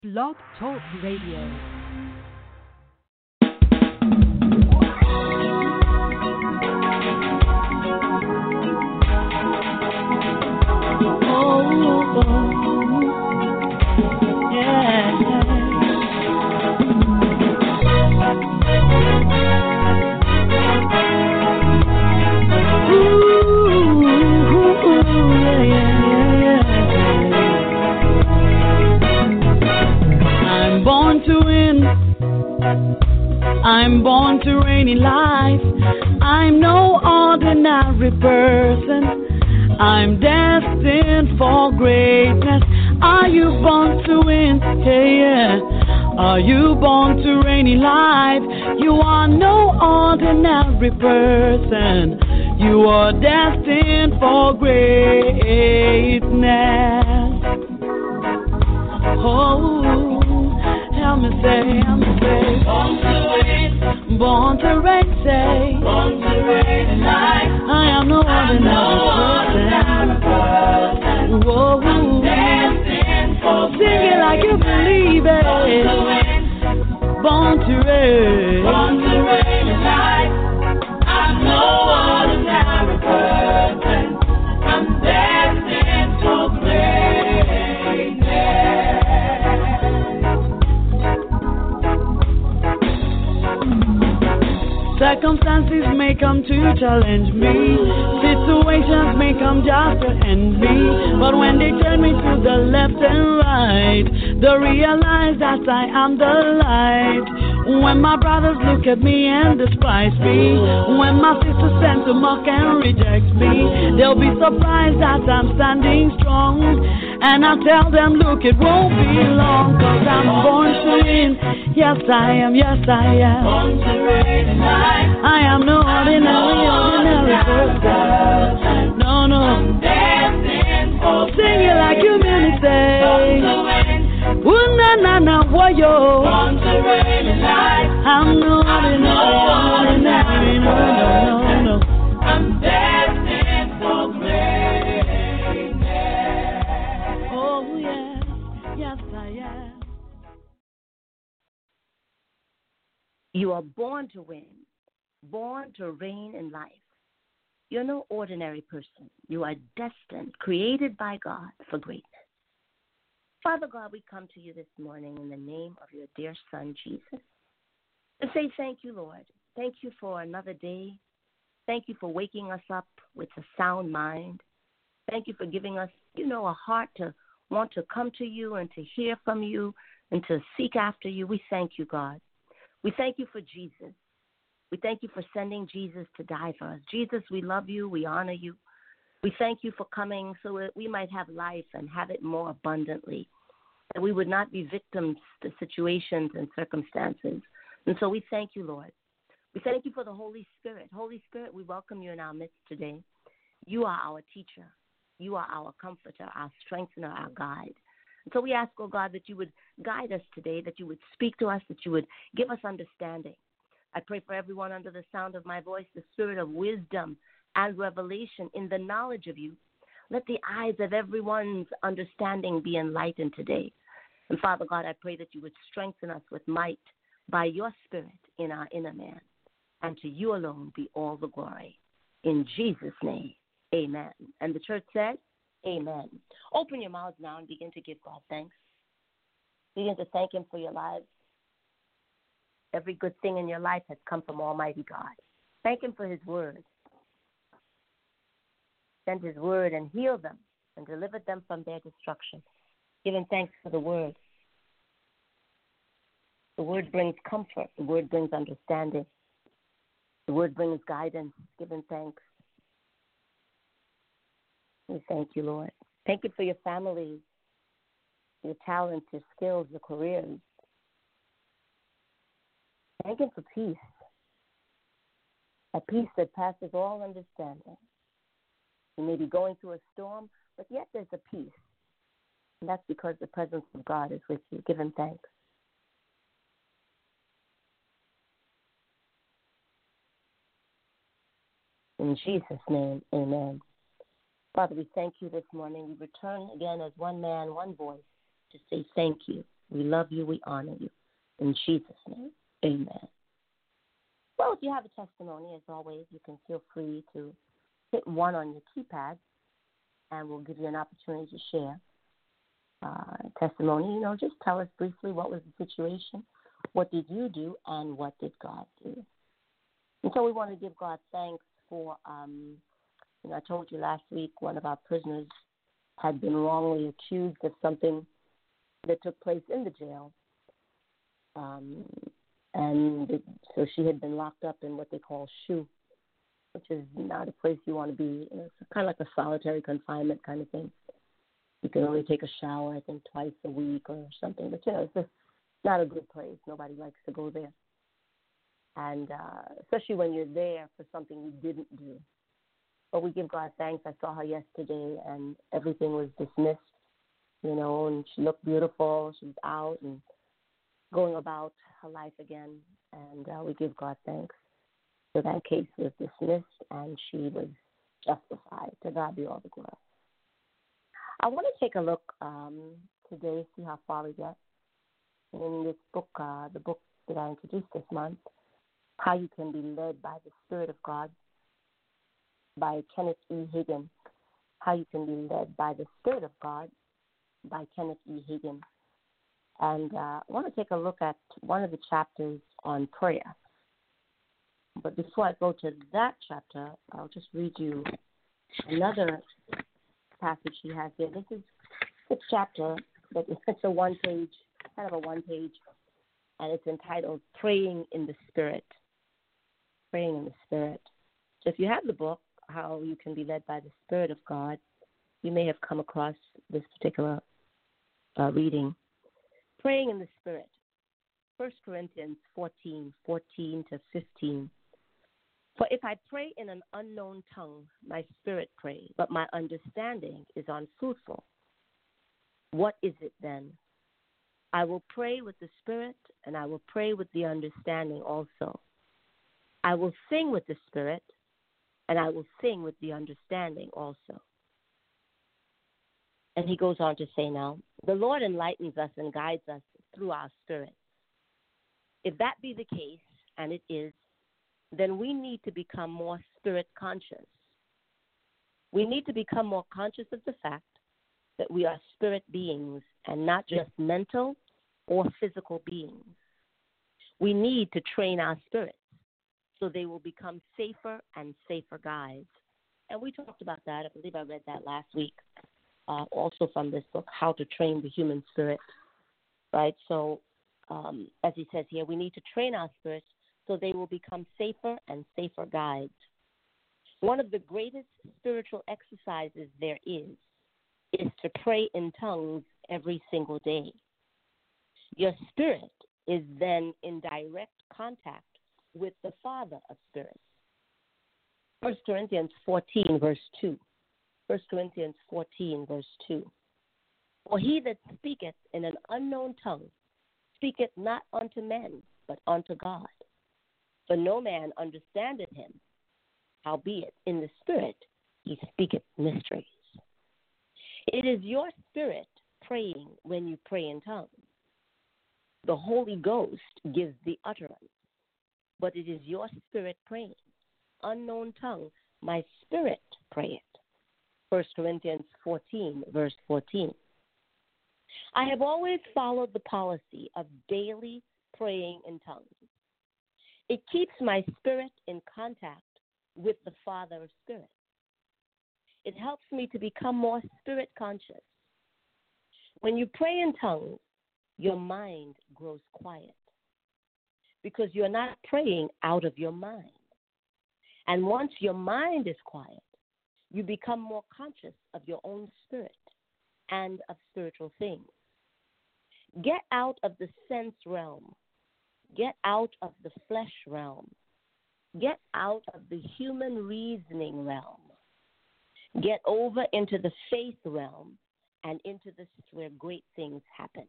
Blog Talk Radio. I'm born to reign in life. I'm no ordinary person. I'm destined for greatness. Are you born to win? Yeah. Are you born to reign in life? You are no ordinary person. You are destined for greatness. Oh, help me say, born to reign, say, born to reign in life. I am no ordinary person. Whoa, I'm destined for sing it like you believe it. Born to reign in life. I'm no ordinary person. I'm destined for greatness. Circumstances may come to challenge me. Situations may come just to end me. But when they turn me to the left and right, they realize that I am the light. When my brothers look at me and despise me, when my sisters tend to mock and reject me, they'll be surprised that I'm standing strong. And I tell them, look, it won't be long, 'cause I'm born to win. Yes, I am, yes, I am. Born to reign in life. I am no ordinary person. No, no. I'm destined for sing it like you mean it, say. Born to win. Ooh, na, na, na, woyo. Born to reign in life. I'm no ordinary, no, no, no, no. I'm destined for greatness. Oh, yes, yes, I am. You are born to win, born to reign in life. You're no ordinary person. You are destined, created by God for greatness. Father God, we come to you this morning in the name of your dear Son, Jesus, to say thank you, Lord. Thank you for another day. Thank you for waking us up with a sound mind. Thank you for giving us, a heart to want to come to you and to hear from you and to seek after you. We thank you, God. We thank you for Jesus. We thank you for sending Jesus to die for us. Jesus, we love you. We honor you. We thank you for coming so that we might have life and have it more abundantly, that we would not be victims to situations and circumstances. And so we thank you, Lord. We thank you for the Holy Spirit. Holy Spirit, we welcome you in our midst today. You are our teacher. You are our comforter, our strengthener, our guide. And so we ask, oh God, that you would guide us today, that you would speak to us, that you would give us understanding. I pray for everyone under the sound of my voice, the spirit of wisdom and revelation in the knowledge of you. Let the eyes of everyone's understanding be enlightened today. And Father God, I pray that you would strengthen us with might by your spirit in our inner man. And to you alone be all the glory. In Jesus' name, amen. And the church said, amen. Open your mouths now and begin to give God thanks. Begin to thank him for your lives. Every good thing in your life has come from Almighty God. Thank him for his word. Send his word and heal them and deliver them from their destruction. Give him thanks for the word. The word brings comfort. The word brings understanding. The word brings guidance. Give him thanks. We thank you, Lord. Thank you for your families, your talents, your skills, your careers. Thank him for peace, a peace that passes all understanding. You may be going through a storm, but yet there's a peace. And that's because the presence of God is with you. Give him thanks. In Jesus' name, amen. Father, we thank you this morning. We return again as one man, one voice to say thank you. We love you. We honor you. In Jesus' name, amen. Well, if you have a testimony, as always, you can feel free to hit 1 on your keypad, and we'll give you an opportunity to share testimony. Just tell us briefly what was the situation, what did you do, and what did God do. And so we want to give God thanks for, I told you last week one of our prisoners had been wrongly accused of something that took place in the jail. So she had been locked up in what they call SHU, which is not a place you want to be. It's kind of like a solitary confinement kind of thing. You can only take a shower, I think, twice a week or something. But, it's just not a good place. Nobody likes to go there. And especially when you're there for something you didn't do. But we give God thanks. I saw her yesterday, and everything was dismissed, and she looked beautiful. She was out and going about her life again. And we give God thanks. So that case was dismissed, and she was justified. To God be all the glory. I want to take a look today, see how far we get in this book, the book that I introduced this month, How You Can Be Led by the Spirit of God, by Kenneth E. Hagin. How You Can Be Led by the Spirit of God, by Kenneth E. Hagin. And I want to take a look at one of the chapters on prayer. But before I go to that chapter, I'll just read you another passage he has here. This is the chapter, but it's a one-page, and it's entitled Praying in the Spirit. Praying in the Spirit. So if you have the book, How You Can Be Led by the Spirit of God, you may have come across this particular reading. Praying in the Spirit. 1 Corinthians 14:14 to 15. For if I pray in an unknown tongue, my spirit prays, but my understanding is unfruitful. What is it then? I will pray with the spirit, and I will pray with the understanding also. I will sing with the spirit, and I will sing with the understanding also. And he goes on to say now, the Lord enlightens us and guides us through our spirit. If that be the case, and it is, then we need to become more spirit conscious. We need to become more conscious of the fact that we are spirit beings and not just mental or physical beings. We need to train our spirits so they will become safer and safer guides. And we talked about that. I believe I read that last week, also from this book, How to Train the Human Spirit. Right? So, as he says here, we need to train our spirits so they will become safer and safer guides. One of the greatest spiritual exercises there is to pray in tongues every single day. Your spirit is then in direct contact with the Father of spirits. 1 Corinthians 14, verse 2. 1 Corinthians 14, verse 2. For he that speaketh in an unknown tongue speaketh not unto men, but unto God. For no man understandeth him, howbeit in the Spirit he speaketh mysteries. It is your spirit praying when you pray in tongues. The Holy Ghost gives the utterance, but it is your spirit praying. Unknown tongue, my spirit prayeth. 1 Corinthians 14, verse 14. I have always followed the policy of daily praying in tongues. It keeps my spirit in contact with the Father of spirits. It helps me to become more spirit conscious. When you pray in tongues, your mind grows quiet because you're not praying out of your mind. And once your mind is quiet, you become more conscious of your own spirit and of spiritual things. Get out of the sense realm. Get out of the flesh realm. Get out of the human reasoning realm. Get over into the faith realm and into this where great things happen.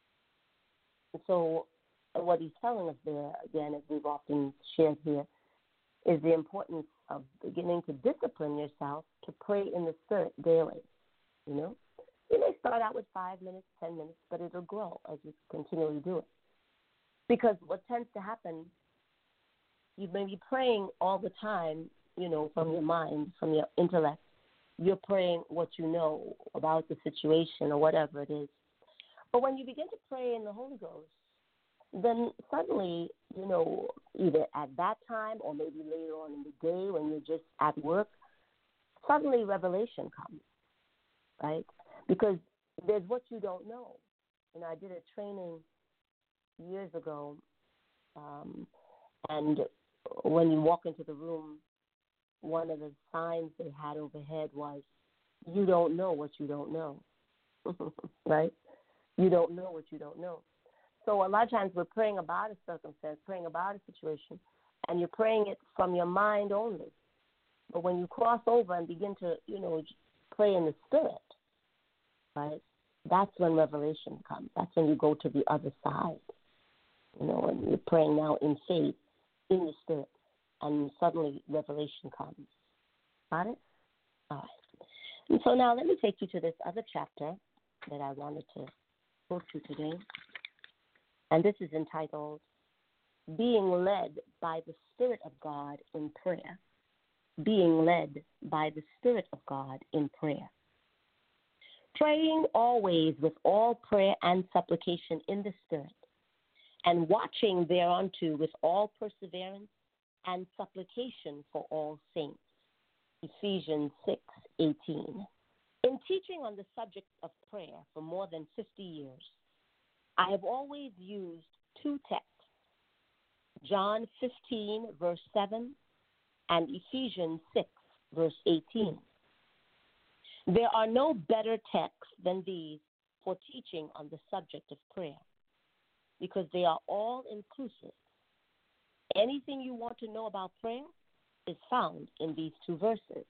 So what he's telling us there, again, as we've often shared here, is the importance of beginning to discipline yourself to pray in the Spirit daily, You may start out with 5 minutes, 10 minutes, but it'll grow as you continually do it. Because what tends to happen, you may be praying all the time, from your mind, from your intellect. You're praying what you know about the situation or whatever it is. But when you begin to pray in the Holy Ghost, then suddenly, either at that time or maybe later on in the day when you're just at work, suddenly revelation comes, right? Because there's what you don't know. I did a training years ago, and when you walk into the room, one of the signs they had overhead was, you don't know what you don't know, right? You don't know what you don't know. So a lot of times we're praying about a circumstance, praying about a situation, and you're praying it from your mind only. But when you cross over and begin to, pray in the Spirit, right, that's when revelation comes. That's when you go to the other side, and you're praying now in faith, in the Spirit, and suddenly revelation comes. Got it? All right. And so now let me take you to this other chapter that I wanted to go to today. And this is entitled, Being Led by the Spirit of God in Prayer. Being led by the Spirit of God in prayer. Praying always with all prayer and supplication in the Spirit, and watching thereunto with all perseverance and supplication for all saints. Ephesians 6:18. In teaching on the subject of prayer for more than 50 years, I have always used two texts, John 15, verse 7, and Ephesians 6, verse 18. There are no better texts than these for teaching on the subject of prayer, because they are all inclusive. Anything you want to know about prayer is found in these two verses.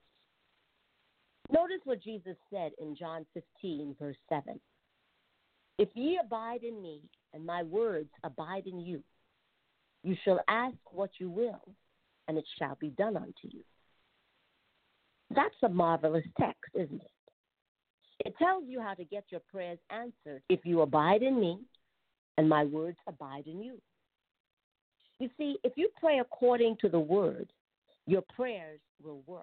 Notice what Jesus said in John 15, verse 7. If ye abide in me, and my words abide in you, you shall ask what you will, and it shall be done unto you. That's a marvelous text, isn't it? It tells you how to get your prayers answered if you abide in me, and my words abide in you. You see, if you pray according to the word, your prayers will work.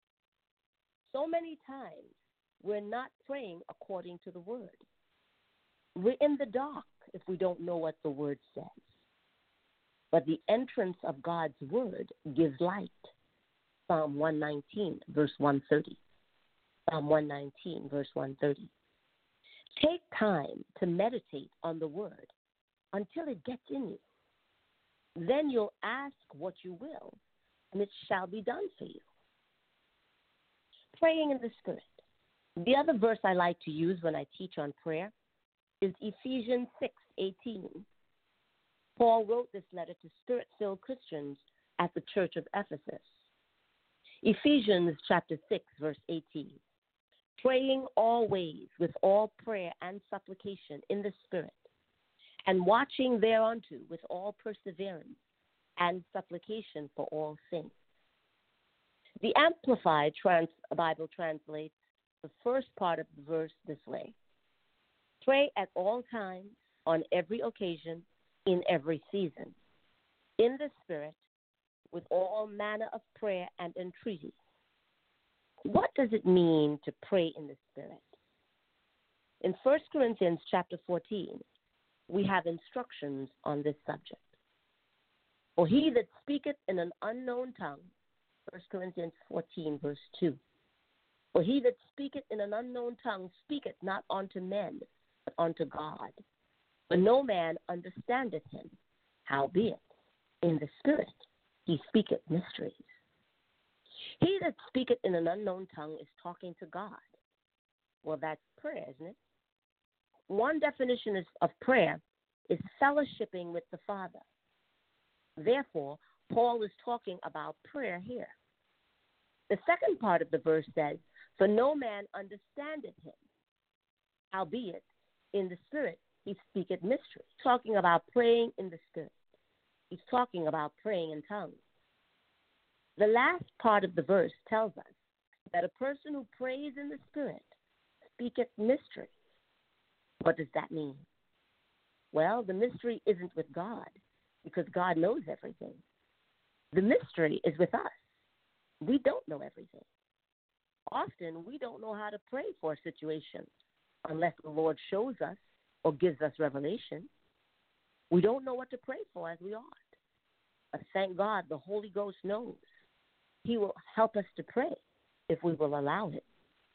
So many times, we're not praying according to the word. We're in the dark if we don't know what the word says. But the entrance of God's word gives light. Psalm 119, verse 130. Psalm 119, verse 130. Take time to meditate on the word until it gets in you. Then you'll ask what you will, and it shall be done for you. Praying in the Spirit. The other verse I like to use when I teach on prayer is Ephesians 6:18. Paul wrote this letter to Spirit-filled Christians at the church of Ephesus. Ephesians chapter 6, verse 18. Praying always with all prayer and supplication in the Spirit, and watching thereunto with all perseverance and supplication for all saints. The Amplified Bible translates the first part of the verse this way. Pray at all times, on every occasion, in every season, in the Spirit, with all manner of prayer and entreaty. What does it mean to pray in the Spirit? In 1 Corinthians chapter 14, we have instructions on this subject. For he that speaketh in an unknown tongue, 1 Corinthians 14, verse 2. For he that speaketh in an unknown tongue speaketh not unto men, but unto God. For no man understandeth him. Howbeit, in the Spirit he speaketh mysteries. He that speaketh in an unknown tongue is talking to God. Well, that's prayer, isn't it? One definition of prayer is fellowshipping with the Father. Therefore, Paul is talking about prayer here. The second part of the verse says, for no man understandeth him. Howbeit, in the Spirit he speaketh mystery. Talking about praying in the Spirit. He's talking about praying in tongues. The last part of the verse tells us that a person who prays in the Spirit speaketh mysteries. What does that mean? Well, the mystery isn't with God because God knows everything. The mystery is with us. We don't know everything. Often, we don't know how to pray for a situation unless the Lord shows us or gives us revelation. We don't know what to pray for as we ought. But thank God the Holy Ghost knows. He will help us to pray if we will allow it.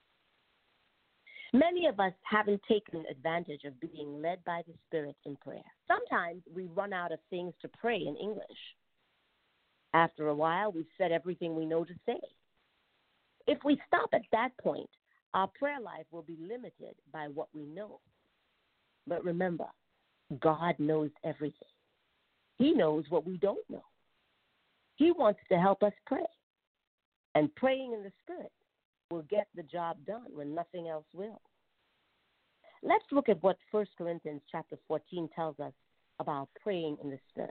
Many of us haven't taken advantage of being led by the Spirit in prayer. Sometimes we run out of things to pray in English. After a while, we've said everything we know to say. If we stop at that point, our prayer life will be limited by what we know. But remember, God knows everything. He knows what we don't know. He wants to help us pray. And praying in the Spirit will get the job done when nothing else will. Let's look at what 1 Corinthians chapter 14 tells us about praying in the Spirit.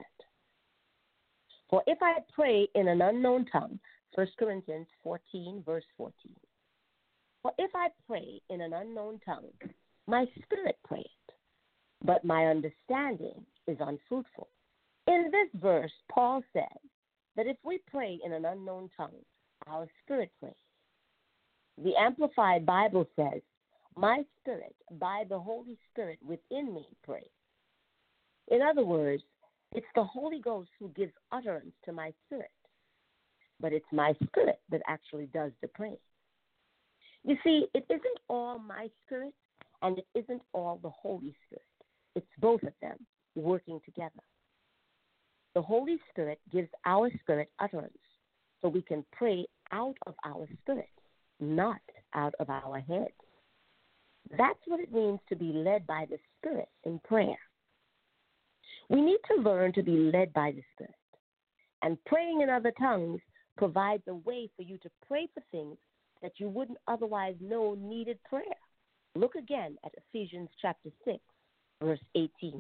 For if I pray in an unknown tongue, 1 Corinthians 14, verse 14. For if I pray in an unknown tongue, my spirit prayeth, but my understanding is unfruitful. In this verse, Paul says that if we pray in an unknown tongue, our spirit prays. The Amplified Bible says, my spirit, by the Holy Spirit within me, prays. In other words, it's the Holy Ghost who gives utterance to my spirit, but it's my spirit that actually does the praying. You see, it isn't all my spirit, and it isn't all the Holy Spirit. It's both of them working together. The Holy Spirit gives our spirit utterance, so we can pray out of our spirit, not out of our head. That's what it means to be led by the Spirit in prayer. We need to learn to be led by the Spirit. And praying in other tongues provides a way for you to pray for things that you wouldn't otherwise know needed prayer. Look again at Ephesians chapter 6, verse 18.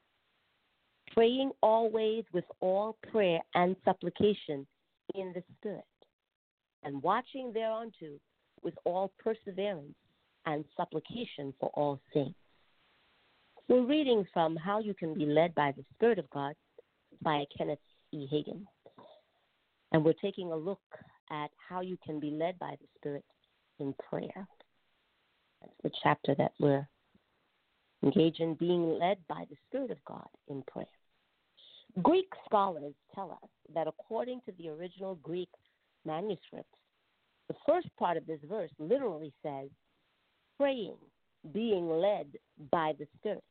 Praying always with all prayer and supplication in the Spirit, and watching thereunto with all perseverance and supplication for all things. We're reading from How You Can Be Led by the Spirit of God by Kenneth E. Hagin. And we're taking a look at how you can be led by the Spirit in prayer. That's the chapter that we're engaged in, being led by the Spirit of God in prayer. Greek scholars tell us that according to the original Greek manuscripts, the first part of this verse literally says, praying, being led by the Spirit.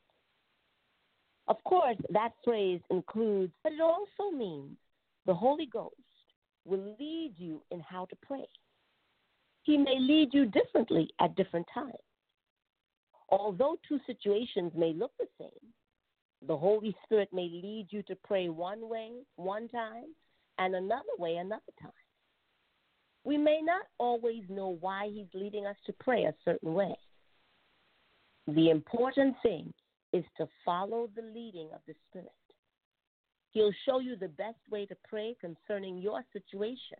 Of course, that phrase includes, but it also means the Holy Ghost will lead you in how to pray. He may lead you differently at different times. Although two situations may look the same, the Holy Spirit may lead you to pray one way, one time, and another way, another time. We may not always know why He's leading us to pray a certain way. The important thing is to follow the leading of the Spirit. He'll show you the best way to pray concerning your situation.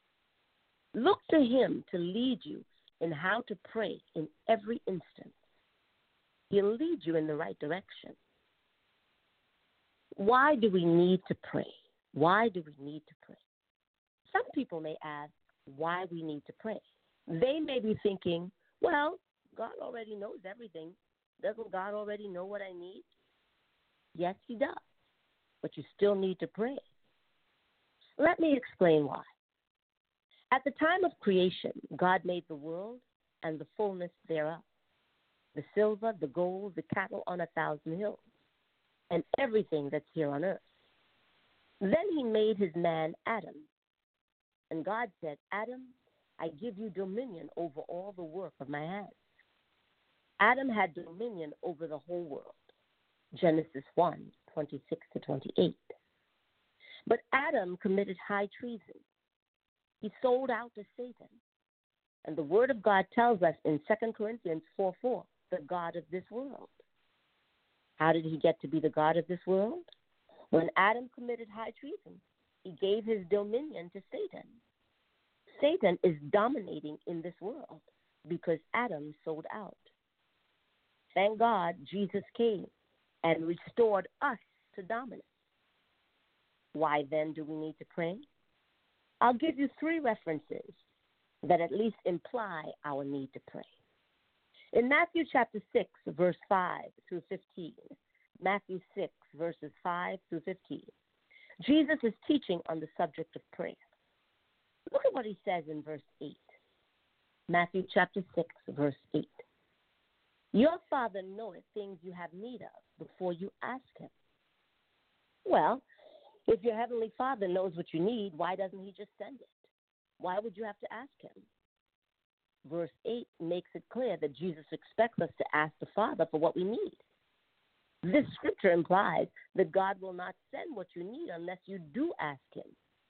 Look to Him to lead you in how to pray in every instance. He'll lead you in the right direction. Why do we need to pray? Why do we need to pray? Some people may ask why we need to pray. They may be thinking, well, God already knows everything. Doesn't God already know what I need? Yes, He does. But you still need to pray. Let me explain why. At the time of creation, God made the world and the fullness thereof, the silver, the gold, the cattle on 1,000 hills, and everything that's here on earth. Then He made His man Adam. And God said, Adam, I give you dominion over all the work of my hands. Adam had dominion over the whole world. Genesis 1, 26 to 28. But Adam committed high treason. He sold out to Satan. And the Word of God tells us in 2 Corinthians 4:4, the God of this world. How did he get to be the God of this world? When Adam committed high treason, he gave his dominion to Satan. Satan is dominating in this world because Adam sold out. Thank God Jesus came and restored us to dominance. Why then do we need to pray? I'll give you 3 references that at least imply our need to pray. In Matthew chapter 6, verse 5 through 15, Matthew 6, verses 5 through 15, Jesus is teaching on the subject of prayer. Look at what he says in verse 8. Matthew chapter 6, verse 8. Your Father knoweth things you have need of before you ask him. Well, if your Heavenly Father knows what you need, why doesn't he just send it? Why would you have to ask him? Verse 8 makes it clear that Jesus expects us to ask the Father for what we need. This scripture implies that God will not send what you need unless you do ask him.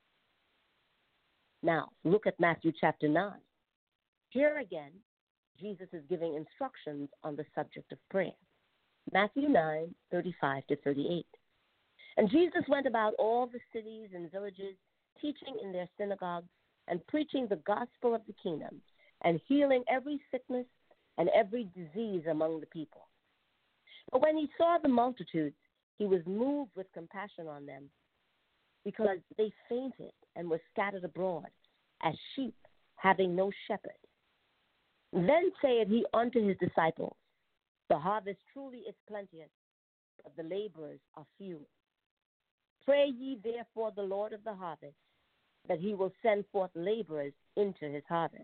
Now, look at Matthew chapter 9. Here again, Jesus is giving instructions on the subject of prayer. Matthew 9, 35 to 38. And Jesus went about all the cities and villages, teaching in their synagogues and preaching the gospel of the kingdom, and healing every sickness and every disease among the people. But when he saw the multitudes, he was moved with compassion on them, because they fainted and were scattered abroad, as sheep having no shepherd. Then saith he unto his disciples, The harvest truly is plenteous, but the laborers are few. Pray ye therefore the Lord of the harvest, that he will send forth laborers into his harvest.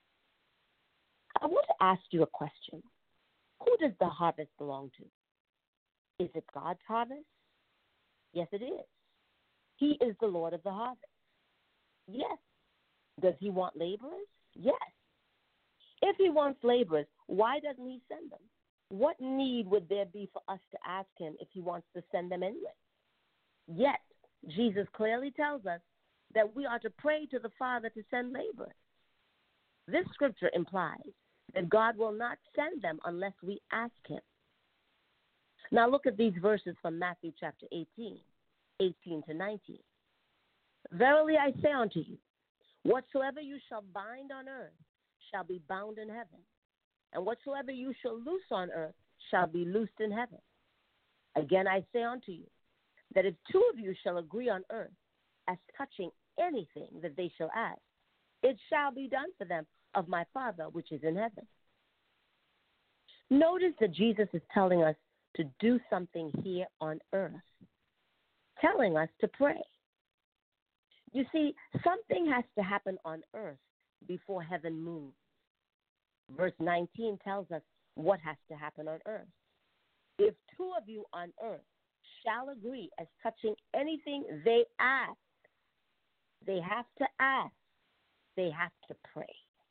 I want to ask you a question. Who does the harvest belong to? Is it God's harvest? Yes, it is. He is the Lord of the harvest. Yes. Does he want laborers? Yes. If he wants laborers, why doesn't he send them? What need would there be for us to ask him if he wants to send them anyway? Yet, Jesus clearly tells us that we are to pray to the Father to send laborers. This scripture implies that God will not send them unless we ask him. Now look at these verses from Matthew chapter 18, 18 to 19. Verily I say unto you, whatsoever you shall bind on earth shall be bound in heaven, and whatsoever you shall loose on earth shall be loosed in heaven. Again I say unto you, that if 2 of you shall agree on earth as touching anything that they shall ask, it shall be done for them of my Father which is in heaven. Notice that Jesus is telling us to do something here on earth, telling us to pray. You see, something has to happen on earth before heaven moves. Verse 19 tells us what has to happen on earth. If 2 of you on earth shall agree as touching anything they ask, they have to ask, they have to pray.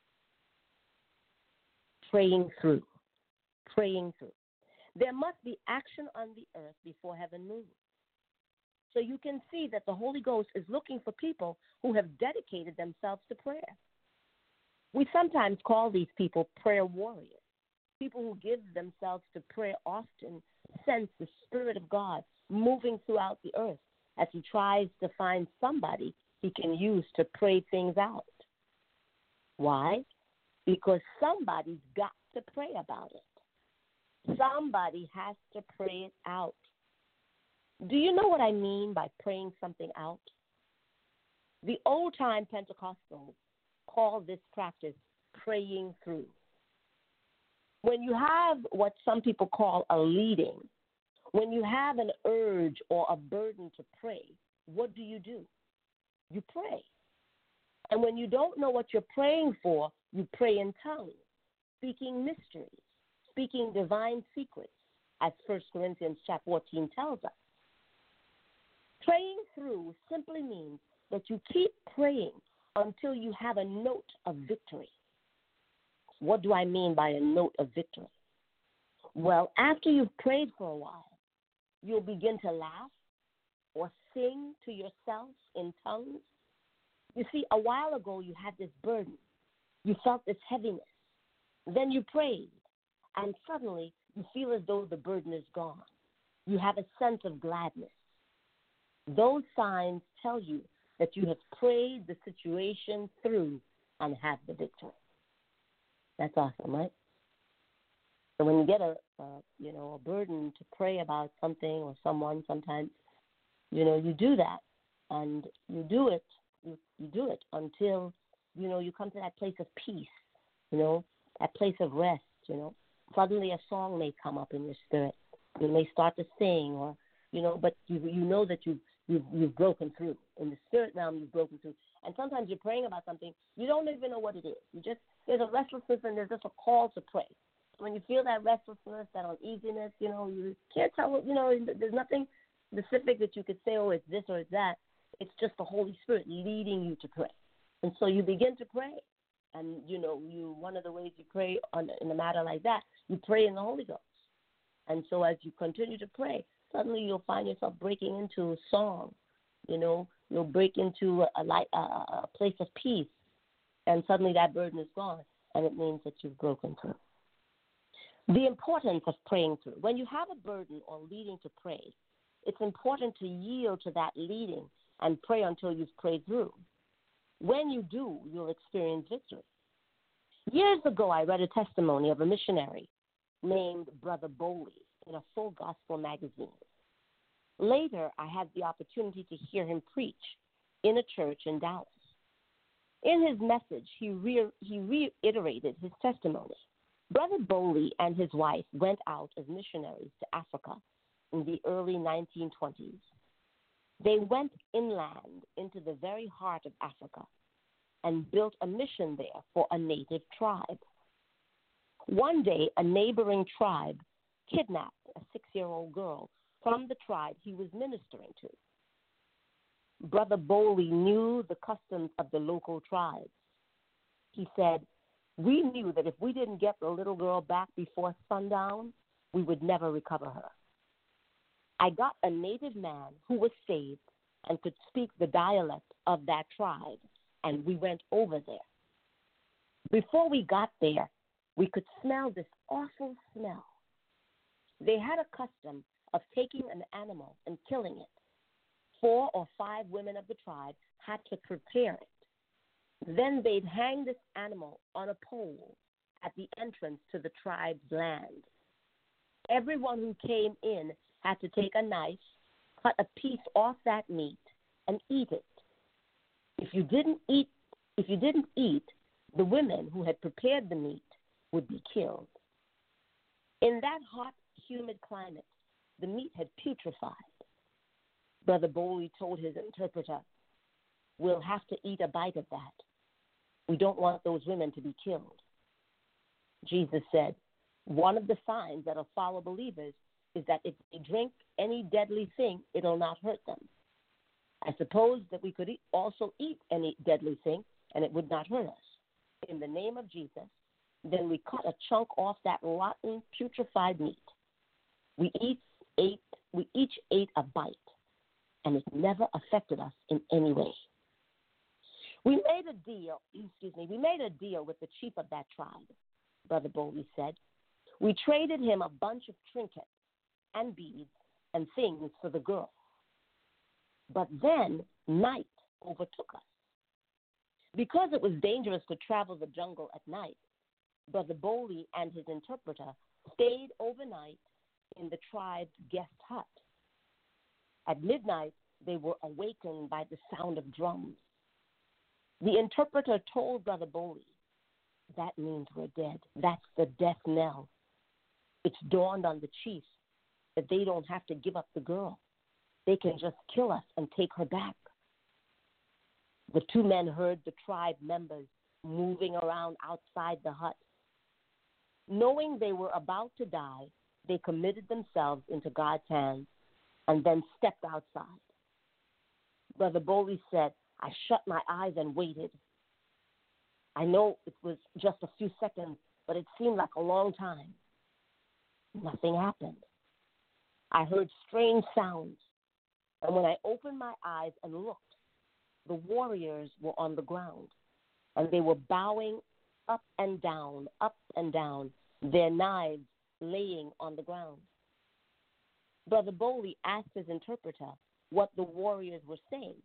Praying through. There must be action on the earth before heaven moves. So you can see that the Holy Ghost is looking for people who have dedicated themselves to prayer. We sometimes call these people prayer warriors. People who give themselves to prayer often sense the Spirit of God moving throughout the earth as he tries to find somebody he can use to pray things out. Why? Because somebody's got to pray about it. Somebody has to pray it out. Do you know what I mean by praying something out? The old-time Pentecostals call this practice praying through. When you have what some people call a leading, when you have an urge or a burden to pray, what do? You pray. And when you don't know what you're praying for, you pray in tongues, speaking mysteries, speaking divine secrets, as 1 Corinthians chapter 14 tells us. Praying through simply means that you keep praying until you have a note of victory. What do I mean by a note of victory? Well, after you've prayed for a while, you'll begin to laugh or sing to yourself in tongues. You see, a while ago you had this burden. You felt this heaviness. Then you prayed, and suddenly you feel as though the burden is gone. You have a sense of gladness. Those signs tell you that you have prayed the situation through and have the victory. That's awesome, right? So when you get a burden to pray about something or someone, sometimes, you do that, and you do it. You do it until, you come to that place of peace, that place of rest, Suddenly a song may come up in your spirit. You may start to sing, or, but you know that you've broken through. In the spirit realm, you've broken through. And sometimes you're praying about something, you don't even know what it is. There's a restlessness and there's just a call to pray. When you feel that restlessness, that uneasiness, you can't tell, there's nothing specific that you could say, oh, it's this or it's that. It's just the Holy Spirit leading you to pray. And so you begin to pray. And, one of the ways you pray in a matter like that, you pray in the Holy Ghost. And so as you continue to pray, suddenly you'll find yourself breaking into a song. You'll break into a place of peace. And suddenly that burden is gone, and it means that you've broken through. The importance of praying through. When you have a burden or leading to pray, it's important to yield to that leading and pray until you've prayed through. When you do, you'll experience victory. Years ago, I read a testimony of a missionary named Brother Bowley in a Full Gospel magazine. Later, I had the opportunity to hear him preach in a church in Dallas. In his message, he reiterated his testimony. Brother Bowley and his wife went out as missionaries to Africa in the early 1920s. They went inland into the very heart of Africa and built a mission there for a native tribe. One day, a neighboring tribe kidnapped a 6-year-old girl from the tribe he was ministering to. Brother Bowley knew the customs of the local tribes. He said, "We knew that if we didn't get the little girl back before sundown, we would never recover her. I got a native man who was saved and could speak the dialect of that tribe, and we went over there. Before we got there, we could smell this awful smell. They had a custom of taking an animal and killing it. 4 or 5 women of the tribe had to prepare it. Then they'd hang this animal on a pole at the entrance to the tribe's land. Everyone who came in had to take a knife, cut a piece off that meat, and eat it. If you didn't eat, the women who had prepared the meat would be killed. In that hot, humid climate, the meat had putrefied. Brother Bowley told his interpreter, "We'll have to eat a bite of that. We don't want those women to be killed." Jesus said, "One of the signs that'll follow believers is that if they drink any deadly thing, it'll not hurt them. I suppose that we could also eat any deadly thing, and it would not hurt us. In the name of Jesus, then we cut a chunk off that rotten, putrefied meat. We each ate a bite, and it never affected us in any way. We made a deal with the chief of that tribe," Brother Bowley said. "We traded him a bunch of trinkets and beads and things for the girl. But then night overtook us. Because it was dangerous to travel the jungle at night, Brother Bowley and his interpreter stayed overnight in the tribe's guest hut. At midnight, they were awakened by the sound of drums. The interpreter told Brother Bowley, 'That means we're dead. That's the death knell.' It's dawned on the chief that they don't have to give up the girl. They can just kill us and take her back." The 2 men heard the tribe members moving around outside the hut. Knowing they were about to die, they committed themselves into God's hands and then stepped outside. Brother Bowley said, "I shut my eyes and waited. I know it was just a few seconds, but it seemed like a long time. Nothing happened. I heard strange sounds, and when I opened my eyes and looked, the warriors were on the ground, and they were bowing up and down, their knives laying on the ground." Brother Bowley asked his interpreter what the warriors were saying.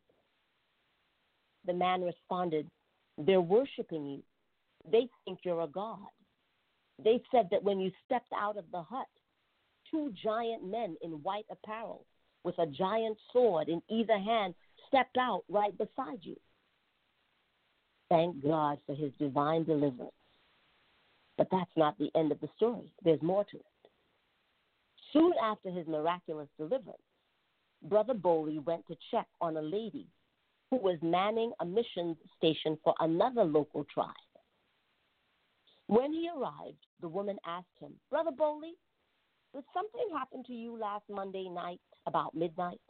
The man responded, "They're worshiping you. They think you're a god." They said that when you stepped out of the hut, two giant men in white apparel with a giant sword in either hand stepped out right beside you. Thank God for his divine deliverance. But that's not the end of the story. There's more to it. Soon after his miraculous deliverance, Brother Bowley went to check on a lady who was manning a mission station for another local tribe. When he arrived, the woman asked him, Brother Bowley, did something happen to you last Monday night about midnight?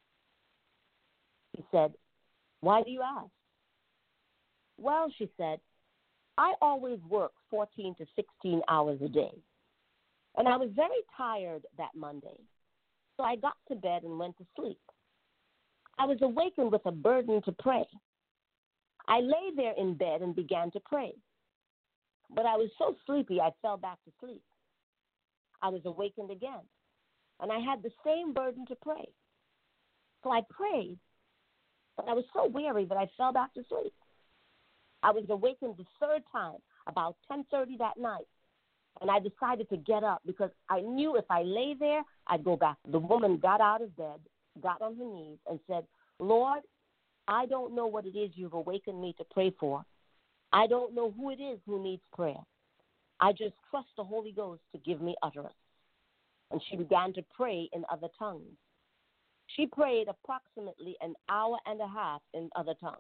He said, why do you ask? Well, she said, I always work 14 to 16 hours a day, and I was very tired that Monday, so I got to bed and went to sleep. I was awakened with a burden to pray. I lay there in bed and began to pray, but I was so sleepy I fell back to sleep. I was awakened again, and I had the same burden to pray. So I prayed, but I was so weary that I fell back to sleep. I was awakened the third time, about 10:30 that night, and I decided to get up because I knew if I lay there, I'd go back. The woman got out of bed, got on her knees, and said, Lord, I don't know what it is you've awakened me to pray for. I don't know who it is who needs prayer. I just trust the Holy Ghost to give me utterance. And she began to pray in other tongues. She prayed approximately an hour and a half in other tongues.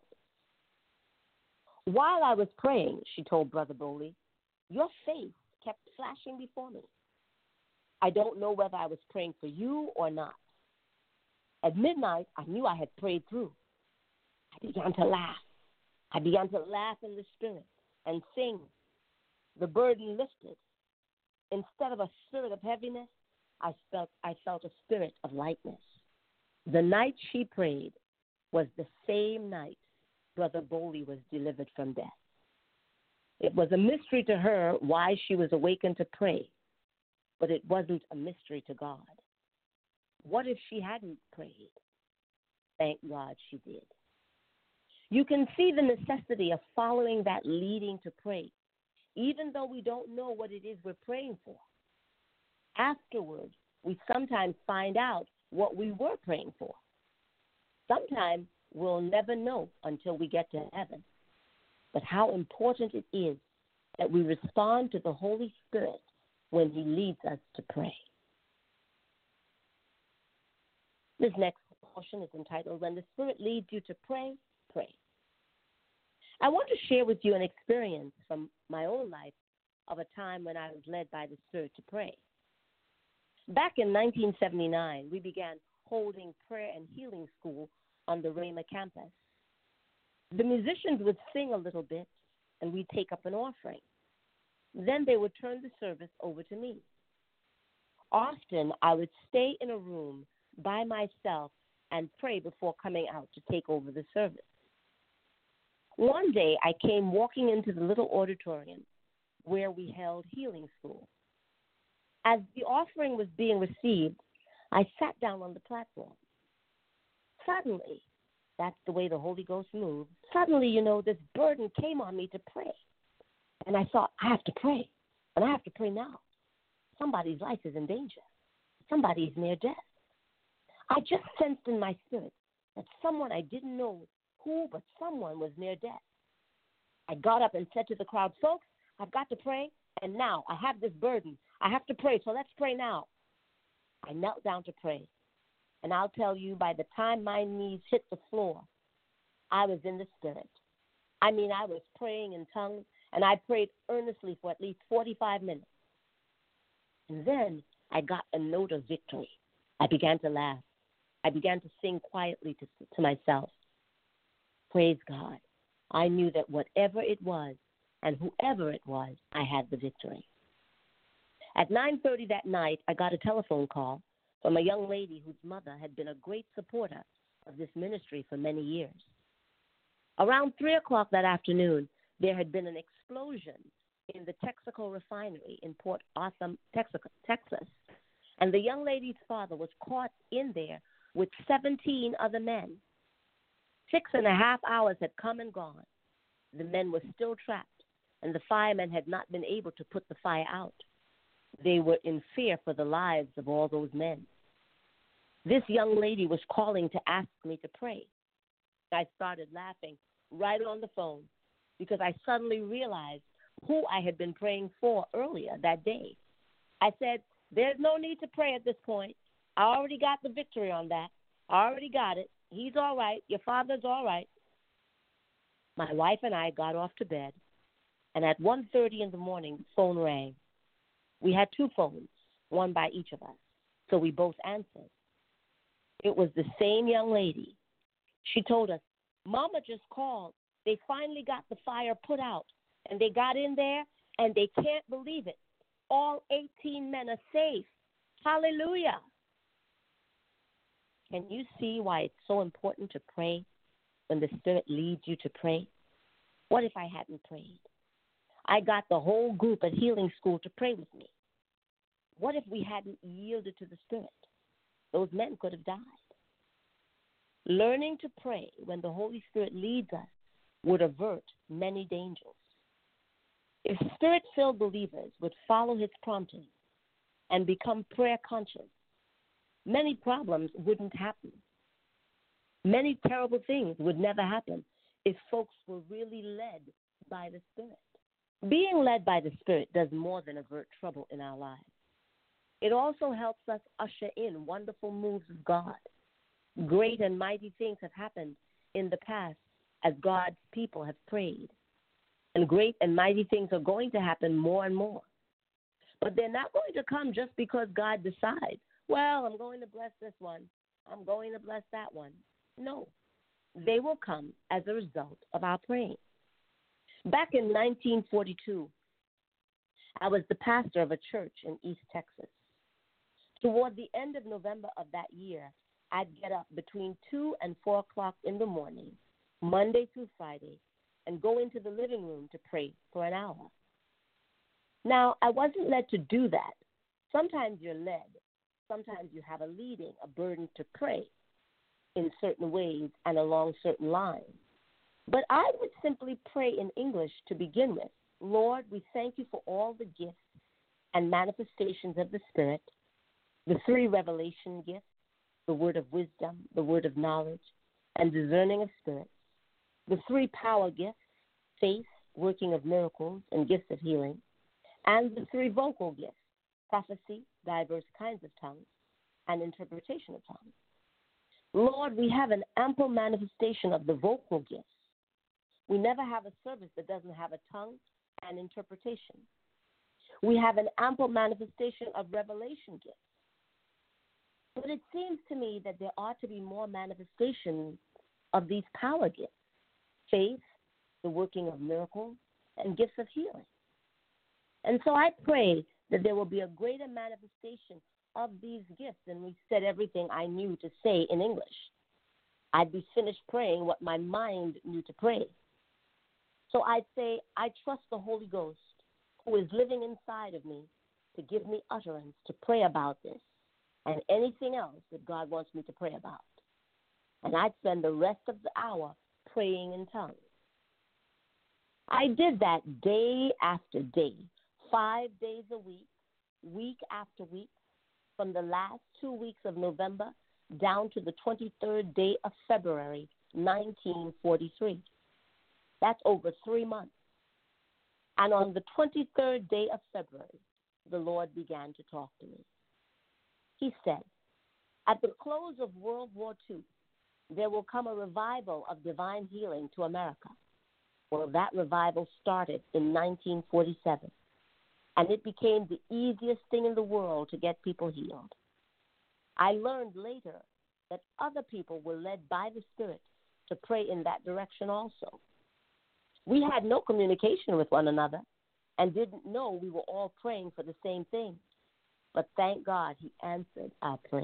While I was praying, she told Brother Bowley, your face kept flashing before me. I don't know whether I was praying for you or not. At midnight, I knew I had prayed through. I began to laugh. I began to laugh in the spirit and sing. The burden lifted. Instead of a spirit of heaviness, I felt a spirit of lightness. The night she prayed was the same night Brother Bowley was delivered from death. It was a mystery to her why she was awakened to pray, but it wasn't a mystery to God. What if she hadn't prayed? Thank God she did. You can see the necessity of following that leading to pray, even though we don't know what it is we're praying for. Afterwards, we sometimes find out what we were praying for. Sometimes we'll never know until we get to heaven. But how important it is that we respond to the Holy Spirit when he leads us to pray. This next portion is entitled, When the Spirit Leads You to Pray, Pray. I want to share with you an experience from my own life of a time when I was led by the Spirit to pray. Back in 1979, we began holding prayer and healing school on the Rhema campus. The musicians would sing a little bit, and we'd take up an offering. Then they would turn the service over to me. Often, I would stay in a room by myself and pray before coming out to take over the service. One day, I came walking into the little auditorium where we held healing school. As the offering was being received, I sat down on the platform. Suddenly, that's the way the Holy Ghost moves. Suddenly, this burden came on me to pray. And I thought, I have to pray. And I have to pray now. Somebody's life is in danger. Somebody's near death. I just sensed in my spirit that someone I didn't know who, but someone was near death. I got up and said to the crowd, folks, I've got to pray. And now I have this burden. I have to pray, so let's pray now. I knelt down to pray. And I'll tell you, by the time my knees hit the floor, I was in the Spirit. I was praying in tongues, and I prayed earnestly for at least 45 minutes. And then I got a note of victory. I began to laugh. I began to sing quietly to myself. Praise God. I knew that whatever it was and whoever it was, I had the victory. At 9:30 that night, I got a telephone call from a young lady whose mother had been a great supporter of this ministry for many years. Around 3 o'clock that afternoon, there had been an explosion in the Texaco refinery in Port Arthur, Texas, and the young lady's father was caught in there with 17 other men. 6.5 hours had come and gone. The men were still trapped. and the firemen had not been able to put the fire out. They were in fear for the lives of all those men. This young lady was calling to ask me to pray. I started laughing right on the phone because I suddenly realized who I had been praying for earlier that day. I said, there's no need to pray at this point. I already got the victory on that. I already got it. He's all right. Your father's all right. My wife and I got off to bed, and at 1:30 in the morning, the phone rang. We had two phones, one by each of us, so we both answered. It was the same young lady. She told us, Mama just called. They finally got the fire put out, and they got in there, and they can't believe it. All 18 men are safe. Hallelujah. Can you see why it's so important to pray when the Spirit leads you to pray? What if I hadn't prayed? I got the whole group at Healing School to pray with me. What if we hadn't yielded to the Spirit? Those men could have died. Learning to pray when the Holy Spirit leads us would avert many dangers. If Spirit-filled believers would follow His prompting and become prayer conscious, many problems wouldn't happen. Many terrible things would never happen if folks were really led by the Spirit. Being led by the Spirit does more than avert trouble in our lives. It also helps us usher in wonderful moves of God. Great and mighty things have happened in the past as God's people have prayed. And great and mighty things are going to happen more and more. But they're not going to come just because God decides, well, I'm going to bless this one. I'm going to bless that one. No, they will come as a result of our praying. Back in 1942, I was the pastor of a church in East Texas. Toward the end of November of that year, I'd get up between 2 and 4 o'clock in the morning, Monday through Friday, and go into the living room to pray for an hour. Now, I wasn't led to do that. Sometimes you're led. Sometimes you have a leading, a burden to pray in certain ways and along certain lines. But I would simply pray in English to begin with. Lord, we thank you for all the gifts and manifestations of the Spirit, the 3 revelation gifts, the word of wisdom, the word of knowledge, and discerning of spirits, the 3 power gifts, faith, working of miracles, and gifts of healing, and the 3 vocal gifts, prophecy, diverse kinds of tongues, and interpretation of tongues. Lord, we have an ample manifestation of the vocal gifts. We never have a service that doesn't have a tongue and interpretation. We have an ample manifestation of revelation gifts. But it seems to me that there ought to be more manifestations of these power gifts, faith, the working of miracles, and gifts of healing. And so I pray that there will be a greater manifestation of these gifts, and we said everything I knew to say in English. I'd be finished praying what my mind knew to pray. So I'd say, I trust the Holy Ghost, who is living inside of me, to give me utterance to pray about this and anything else that God wants me to pray about. And I'd spend the rest of the hour praying in tongues. I did that day after day, 5 days a week, week after week, from the last 2 weeks of November down to the 23rd day of February, 1943. That's over 3 months. And on the 23rd day of February, the Lord began to talk to me. He said, at the close of World War II, there will come a revival of divine healing to America. Well, that revival started in 1947, and it became the easiest thing in the world to get people healed. I learned later that other people were led by the Spirit to pray in that direction also. We had no communication with one another and didn't know we were all praying for the same thing. But thank God He answered our prayers.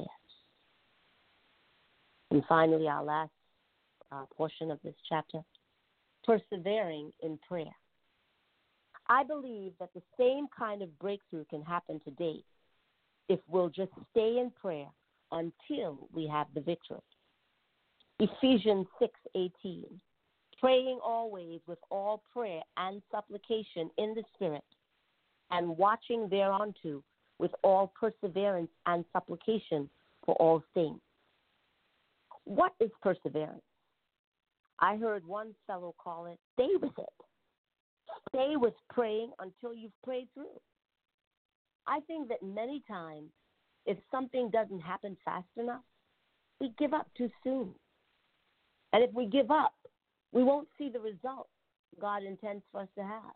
And finally, our last portion of this chapter, persevering in prayer. I believe that the same kind of breakthrough can happen today if we'll just stay in prayer until we have the victory. Ephesians 6:18. praying always with all prayer and supplication in the Spirit, and watching thereunto with all perseverance and supplication for all things. What is perseverance? I heard one fellow call it, stay with it. Stay with praying until you've prayed through. I think that many times, if something doesn't happen fast enough, we give up too soon. And if we give up, we won't see the results God intends for us to have.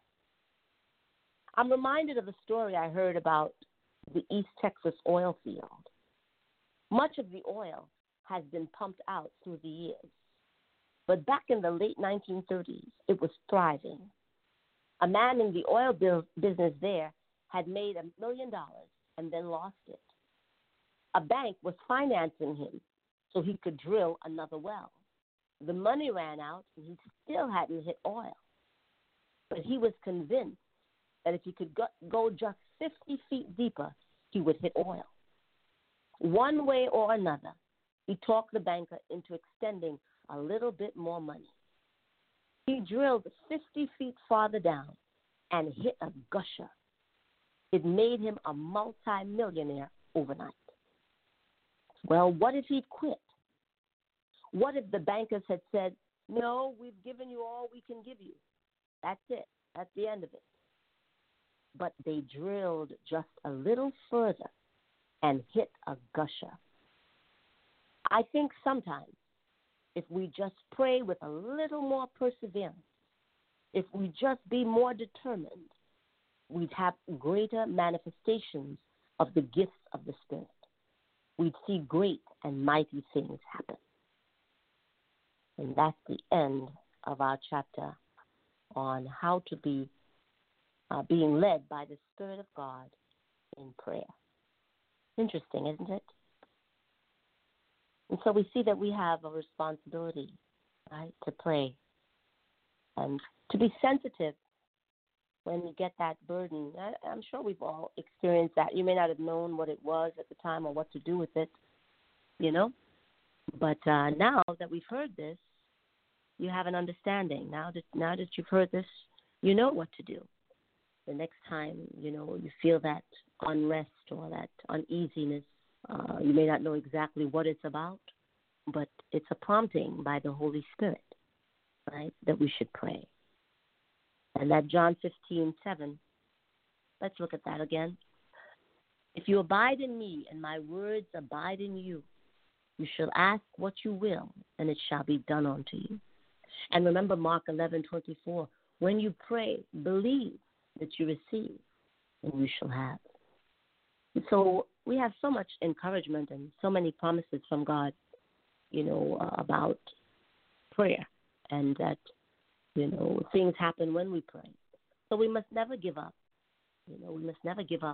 I'm reminded of a story I heard about the East Texas oil field. Much of the oil has been pumped out through the years. But back in the late 1930s, it was thriving. A man in the oil business there had made $1 million and then lost it. A bank was financing him so he could drill another well. The money ran out, and he still hadn't hit oil. But he was convinced that if he could go just 50 feet deeper, he would hit oil. One way or another, he talked the banker into extending a little bit more money. He drilled 50 feet farther down and hit a gusher. It made him a multi-millionaire overnight. Well, what if he'd quit? What if the bankers had said, no, we've given you all we can give you. That's it. That's the end of it. But they drilled just a little further and hit a gusher. I think sometimes if we just pray with a little more perseverance, if we just be more determined, we'd have greater manifestations of the gifts of the Spirit. We'd see great and mighty things happen. And that's the end of our chapter on how to be being led by the Spirit of God in prayer. Interesting, isn't it? And so we see that we have a responsibility, right, to pray and to be sensitive when we get that burden. I'm sure we've all experienced that. You may not have known what it was at the time or what to do with it, you know. But now that we've heard this, you have an understanding. Now that you've heard this, you know what to do. The next time, you know, you feel that unrest or that uneasiness, you may not know exactly what it's about, but it's a prompting by the Holy Spirit, right, that we should pray. And that John 15:7, let's look at that again. If you abide in me and my words abide in you, you shall ask what you will, and it shall be done unto you. And remember Mark 11:24, when you pray, believe that you receive, and you shall have. And so we have so much encouragement and so many promises from God, you know, about prayer, and that, you know, things happen when we pray. So we must never give up. You know, we must never give up.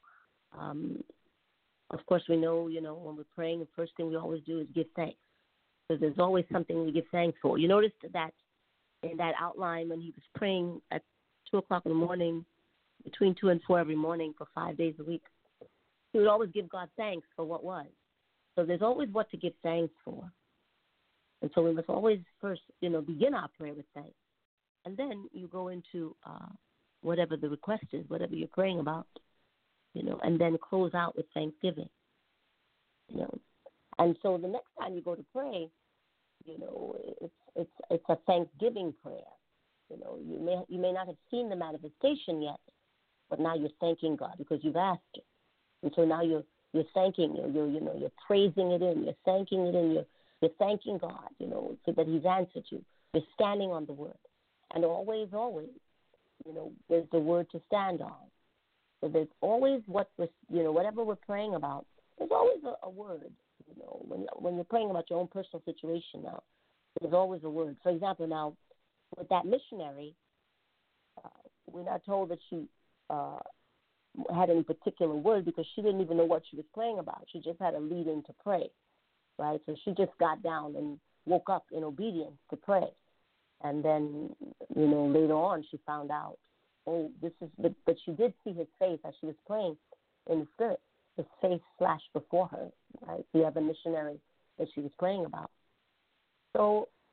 Of course, we know, you know, when we're praying, the first thing we always do is give thanks. Because there's always something we give thanks for. You noticed that in that outline when he was praying at 2 o'clock in the morning, between 2 and 4 every morning for 5 days a week, he would always give God thanks for what was. So there's always what to give thanks for. And so we must always first, you know, begin our prayer with thanks. And then you go into whatever the request is, whatever you're praying about, you know, and then close out with thanksgiving, you know. And so the next time you go to pray, you know, it's a thanksgiving prayer. You know, you may not have seen the manifestation yet, but now you're thanking God because you've asked it. And so now you're thanking, you're praising it in, you're thanking it in, you're thanking God, you know, so that He's answered you. You're standing on the word. And always, you know, there's the word to stand on. So there's always whatever we're praying about, there's always a word. You know, when you're praying about your own personal situation now, there's always a word. For example, now, with that missionary, we're not told that she had any particular word because she didn't even know what she was praying about. She just had a lead in to pray, right? So she just got down and woke up in obedience to pray. And then, you know, later on she found out, but she did see his face as she was praying in the Spirit. His face flashed before her, right? The other missionary that she was praying about. So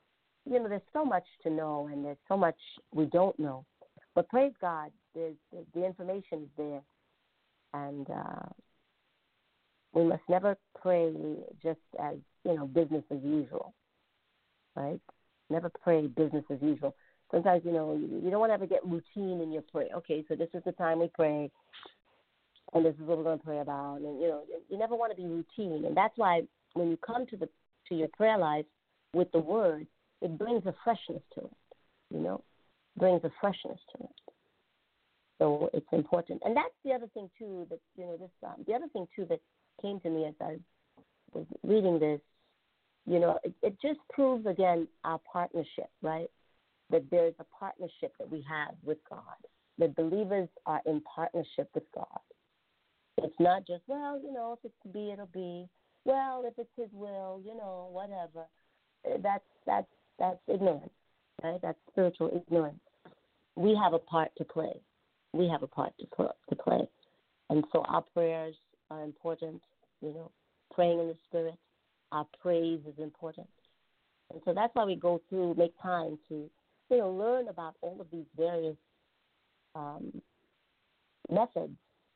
there's so much to know and there's so much we don't know. But praise God, the information is there. And we must never pray just as, business as usual, right? Never pray business as usual. Sometimes, you don't want to ever get routine in your prayer. Okay, so this is the time we pray, and this is what we're going to pray about. And, you never want to be routine. And that's why when you come to your prayer life with the word, it brings a freshness to it, brings a freshness to it. So it's important. And that's the other thing, too, that, the other thing, too, that came to me as I was reading this, it just proves, again, our partnership, right? That there's a partnership that we have with God, that believers are in partnership with God. It's not just, well, if it's to be, it'll be. Well, if it's His will, whatever. That's ignorance, right? That's spiritual ignorance. We have a part to play. We have a part to play. And so our prayers are important, praying in the Spirit. Our praise is important. And so that's why we go through, make time to, learn about all of these various methods,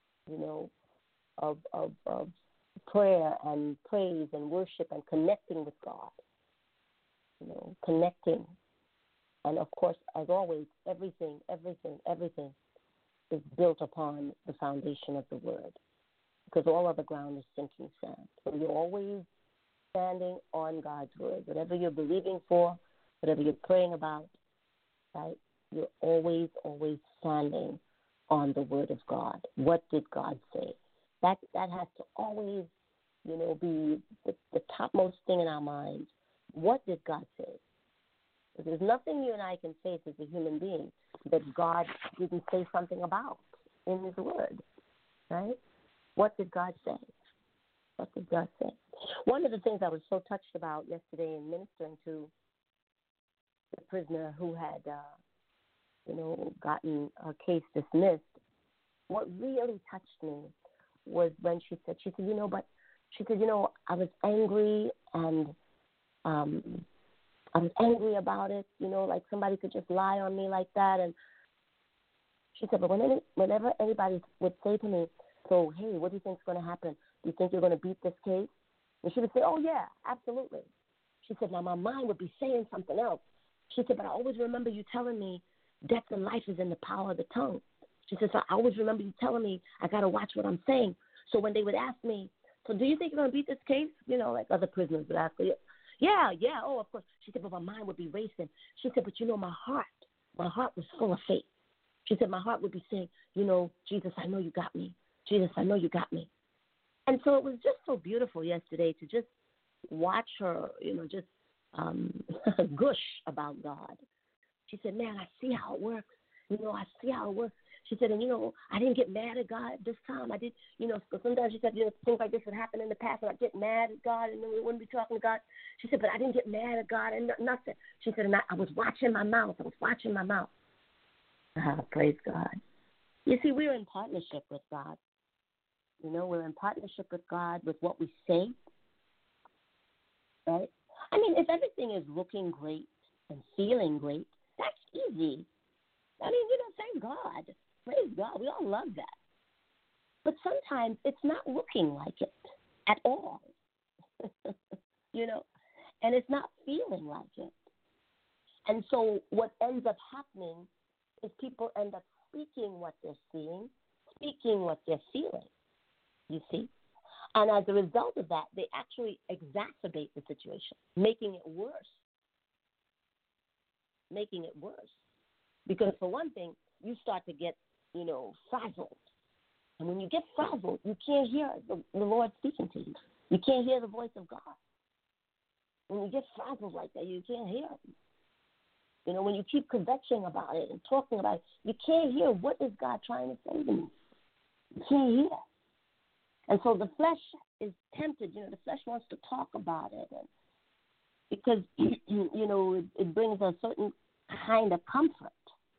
of prayer and praise and worship and connecting with God, connecting. And, of course, as always, everything is built upon the foundation of the Word, because all other ground is sinking sand. So you're always standing on God's Word. Whatever you're believing for, whatever you're praying about, right, you're always standing on the Word of God. What did God say? That has to always, be the topmost thing in our minds. What did God say? There's nothing you and I can face as a human being that God didn't say something about in His Word, right? What did God say? What did God say? One of the things I was so touched about yesterday in ministering to the prisoner who had, gotten a case dismissed, what really touched me was when she said, I was angry and I was angry about it, like somebody could just lie on me like that. And she said, but whenever anybody would say to me, so, hey, what do you think is going to happen? Do you think you're going to beat this case? And she would say, oh, yeah, absolutely. She said, now my mind would be saying something else. She said, but I always remember you telling me death and life is in the power of the tongue. She said, so I always remember you telling me I got to watch what I'm saying. So when they would ask me, so do you think you're going to beat this case? Like other prisoners would ask me, yeah, oh, of course. She said, but my mind would be racing. She said, but my heart was full of faith. She said, my heart would be saying, Jesus, I know you got me. Jesus, I know you got me. And so it was just so beautiful yesterday to just watch her, just gush about God. She said, man, I see how it works. I see how it works. She said, and, I didn't get mad at God this time. I did, sometimes she said, things like this would happen in the past, and I'd get mad at God, and then we wouldn't be talking to God. She said, but I didn't get mad at God and nothing. She said, and I was watching my mouth. Praise God. You see, we're in partnership with God. We're in partnership with God with what we say, right? I mean, if everything is looking great and feeling great, that's easy. I mean, thank God. Praise God. We all love that. But sometimes it's not looking like it at all, and it's not feeling like it. And so what ends up happening is people end up speaking what they're seeing, speaking what they're feeling, you see. And as a result of that, they actually exacerbate the situation, making it worse. Because for one thing, you start to get, frazzled. And when you get frazzled, you can't hear the Lord speaking to you. You can't hear the voice of God. When you get frazzled like that, you can't hear him. When you keep kvetching about it and talking about it, you can't hear what is God trying to say to you. You can't hear. And so the flesh is tempted. The flesh wants to talk about it, and because it brings a certain kind of comfort.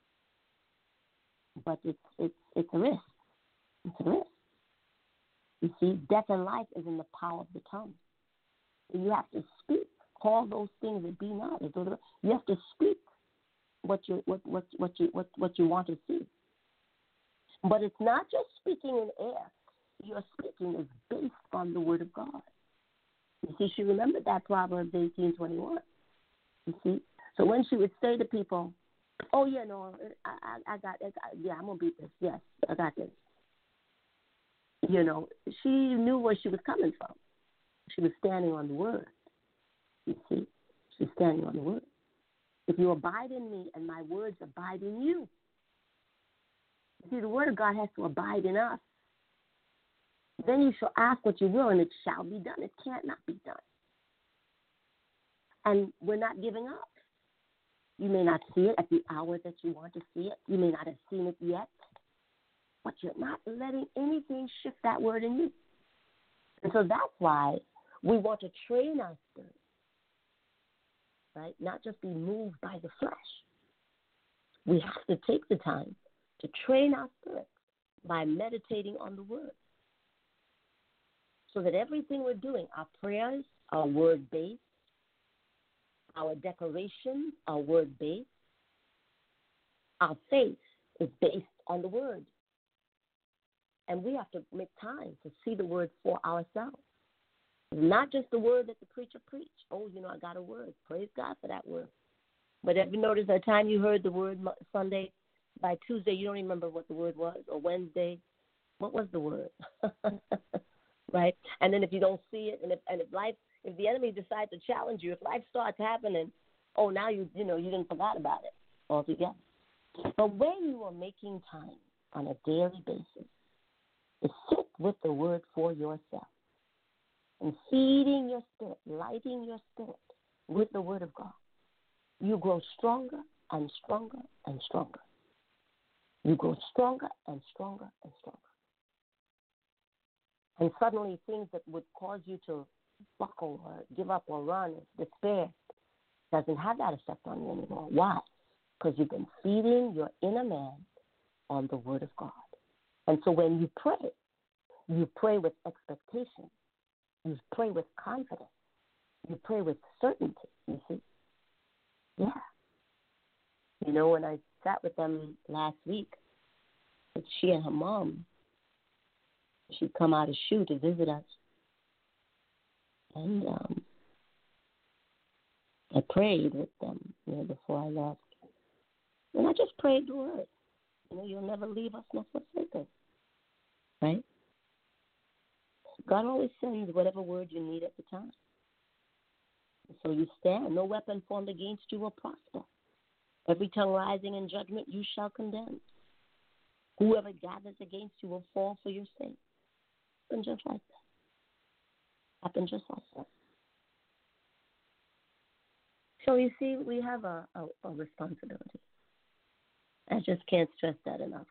But it's a risk. It's a risk. You see, death and life is in the power of the tongue. You have to speak call those things that be not. You have to speak what you want to see. But it's not just speaking in air. Your speaking is based on the word of God. You see, she remembered that Proverbs 18:21. You see? So when she would say to people, oh, yeah, no, I got it. Yeah, I'm going to beat this. Yes, I got this. You know, she knew where she was coming from. She was standing on the word. You see? She's standing on the word. If you abide in me and my words abide in you. See, the word of God has to abide in us. Then you shall ask what you will, and it shall be done. It can't not be done. And we're not giving up. You may not see it at the hour that you want to see it. You may not have seen it yet. But you're not letting anything shift that word in you. And so that's why we want to train our spirit, right? Not just be moved by the flesh. We have to take the time to train our spirit by meditating on the word. So that everything we're doing, our prayers are word-based, our declarations are word-based, our faith is based on the word. And we have to make time to see the word for ourselves. Not just the word that the preacher preached. Oh, you know, I got a word. Praise God for that word. But have you noticed the time you heard the word Sunday, by Tuesday you don't even remember what the word was, or Wednesday, what was the word? Right? And then if you don't see it, if the enemy decides to challenge you, if life starts happening, oh, now you didn't forget about it altogether. But when you are making time on a daily basis to sit with the word for yourself and feeding your spirit, lighting your spirit with the word of God, you grow stronger and stronger and stronger. You grow stronger and stronger and stronger. And suddenly things that would cause you to buckle or give up or run or despair doesn't have that effect on you anymore. Why? Because you've been feeding your inner man on the word of God. And so when you pray with expectation. You pray with confidence. You pray with certainty, you see. Yeah. You know, when I sat with them last week, she and her mom, she'd come out of SHU to visit us. And I prayed with them, before I left. And I just prayed the word. You'll never leave us nor forsake us. Right? God always sends whatever word you need at the time. So you stand. No weapon formed against you will prosper. Every tongue rising in judgment you shall condemn. Whoever gathers against you will fall for your sake. Happen just like that. Happen just like that. So you see, we have a responsibility. I just can't stress that enough.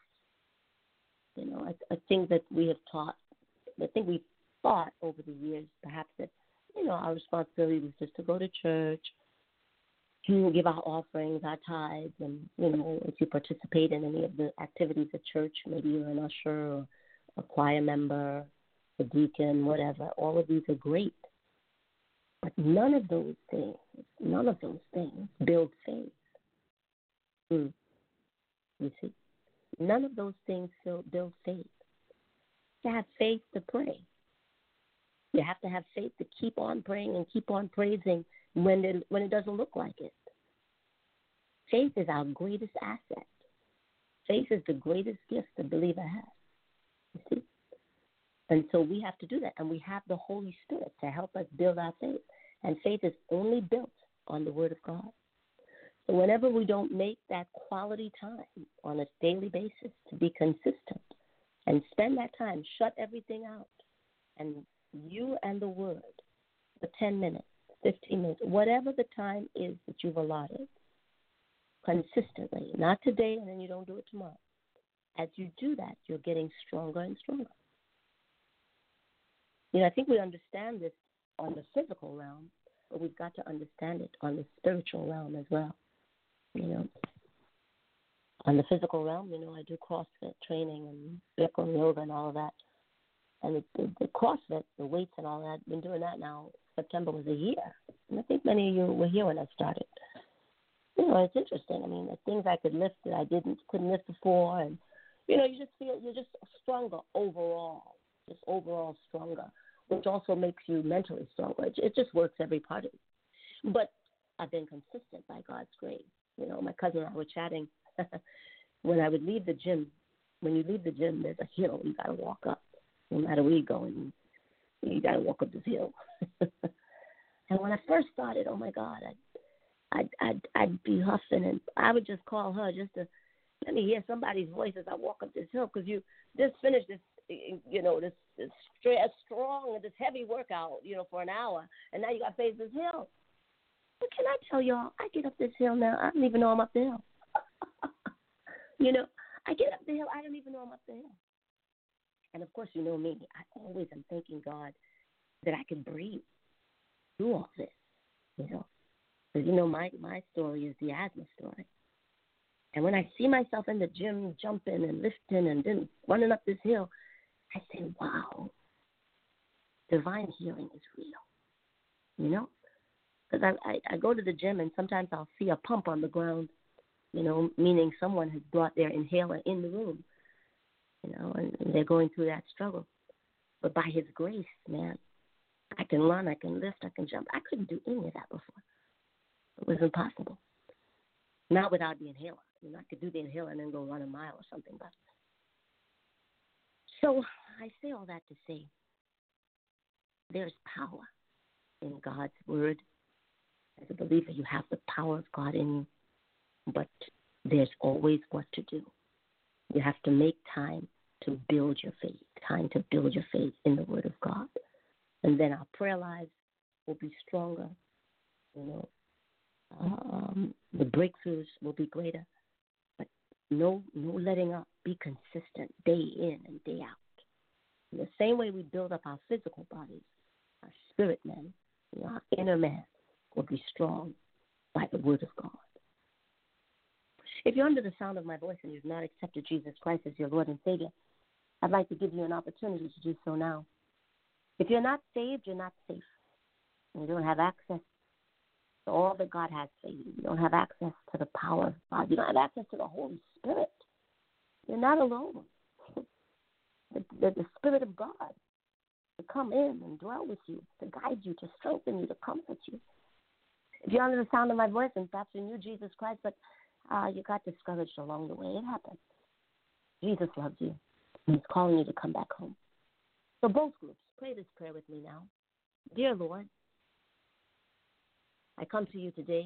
I think that we have taught, we thought over the years perhaps that, our responsibility was just to go to church, to give our offerings, our tithes, and, if you participate in any of the activities at church, maybe you're an usher or a choir member, a deacon, whatever. All of these are great. But none of those things build faith. You see? None of those things build faith. You have faith to pray. You have to have faith to keep on praying and keep on praising when it doesn't look like it. Faith is our greatest asset. Faith is the greatest gift the believer has. You see? And so we have to do that. And we have the Holy Spirit to help us build our faith. And faith is only built on the Word of God. So whenever we don't make that quality time on a daily basis to be consistent and spend that time, shut everything out, and you and the Word for 10 minutes, 15 minutes, whatever the time is that you've allotted, consistently, not today and then you don't do it tomorrow. As you do that, you're getting stronger and stronger. I think we understand this on the physical realm, but we've got to understand it on the spiritual realm as well. On the physical realm, I do CrossFit training and Bikram yoga and all of that. And the CrossFit, the weights and all that, I've been doing that now September was a year. And I think many of you were here when I started. You know, it's interesting. I mean, the things I could lift that I couldn't lift before. And, you know, you just feel you're just stronger overall, just overall stronger, which also makes you mentally stronger. It just works every part of it. But I've been consistent by God's grace. You know, my cousin and I were chatting. When I would leave the gym, when you leave the gym, there's a hill you got to walk up. No matter where you're going, you got to walk up this hill. And when I first started, oh, my God, I'd be huffing, and I would just call her just to let me hear somebody's voice as I walk up this hill, because you just finished this, you know, this strong, this heavy workout, you know, for an hour, and now you got to face this hill. But can I tell y'all, I get up this hill now, I don't even know I'm up the hill. You know, I get up the hill, I don't even know I'm up the hill. And, of course, you know me, I always am thanking God that I can breathe through all this, you know. Because, you know, my story is the asthma story. And when I see myself in the gym jumping and lifting and then running up this hill, I say, wow, divine healing is real, you know. Because I go to the gym and sometimes I'll see a pump on the ground, you know, meaning someone has brought their inhaler in the room, you know, and they're going through that struggle. But by His grace, man, I can run, I can lift, I can jump. I couldn't do any of that before. It was impossible. Not without the inhaler. You know, I could do the inhaler and then go run a mile or something. But so I say all that to say there's power in God's word. As a believer, you have the power of God in you, but there's always what to do. You have to make time to build your faith, time to build your faith in the word of God. And then our prayer lives will be stronger, you know. The breakthroughs will be greater, but no letting up. Be consistent day in and day out. In the same way we build up our physical bodies, our spirit man, you know, our inner man will be strong by the word of God. If you're under the sound of my voice and you've not accepted Jesus Christ as your Lord and Savior, I'd like to give you an opportunity to do so now. If you're not saved, you're not safe. You don't have access to all that God has for you. You don't have access to the power of God. You don't have access to the Holy Spirit. You're not alone. The Spirit of God to come in and dwell with you, to guide you, to strengthen you, to comfort you. If you're under the sound of my voice and perhaps you knew Jesus Christ, but you got discouraged along the way, it happens. Jesus loves you, and He's calling you to come back home. So both groups, pray this prayer with me now. Dear Lord, I come to you today.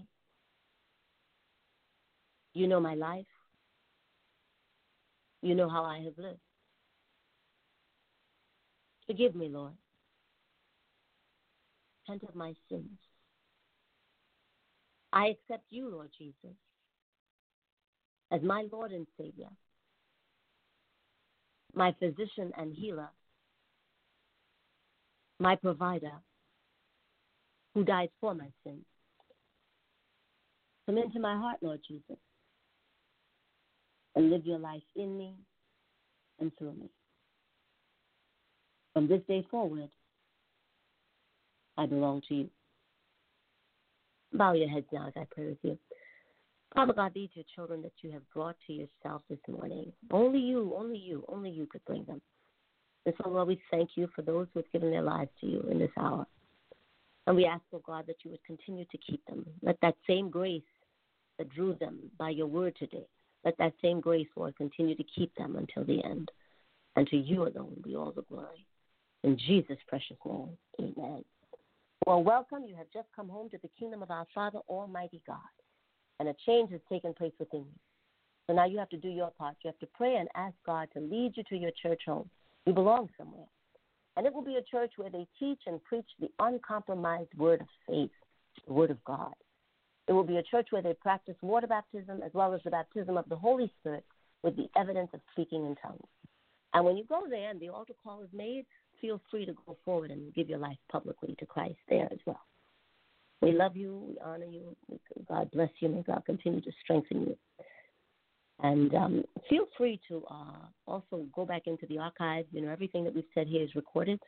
You know my life. You know how I have lived. Forgive me, Lord. Repent of my sins. I accept you, Lord Jesus, as my Lord and Savior, my physician and healer, my provider, who died for my sins. Come into my heart, Lord Jesus, and live your life in me and through me. From this day forward, I belong to you. Bow your heads now as I pray with you. Father God, these are your children that you have brought to yourself this morning. Only you could bring them. And so, Lord, we thank you for those who have given their lives to you in this hour. And we ask, oh God, that you would continue to keep them. Let that same grace that drew them by your word today, let that same grace, Lord, continue to keep them until the end. And to you alone be all the glory. In Jesus' precious name, amen. Well, welcome. You have just come home to the kingdom of our Father, Almighty God. And a change has taken place within you. So now you have to do your part. You have to pray and ask God to lead you to your church home. You belong somewhere. And it will be a church where they teach and preach the uncompromised word of faith, the word of God. It will be a church where they practice water baptism as well as the baptism of the Holy Spirit with the evidence of speaking in tongues. And when you go there and the altar call is made, feel free to go forward and give your life publicly to Christ there as well. We love you. We honor you. God bless you. May God continue to strengthen you. And feel free to also go back into the archives. You know, everything that we've said here is recorded.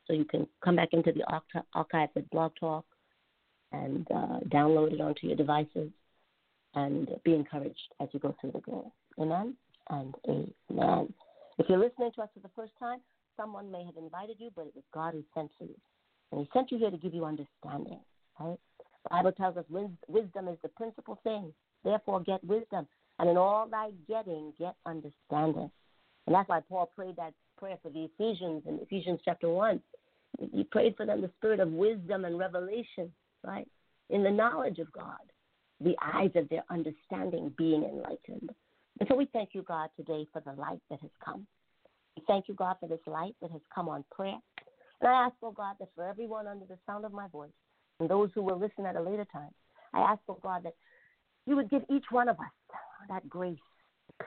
so you can come back into the archive with Blog Talk and download it onto your devices and be encouraged as you go through the day. Amen and amen. If you're listening to us for the first time, someone may have invited you, but it was God who sent you. And he sent you here to give you understanding, right? The Bible tells us wisdom is the principal thing. Therefore, get wisdom. And in all thy getting, get understanding. And that's why Paul prayed that prayer for the Ephesians in Ephesians chapter 1. He prayed for them the spirit of wisdom and revelation, right? In the knowledge of God, the eyes of their understanding being enlightened. And so we thank you, God, today for the light that has come. We thank you, God, for this light that has come on prayer. And I ask, oh God, that for everyone under the sound of my voice and those who will listen at a later time, I ask, oh God, that you would give each one of us that grace to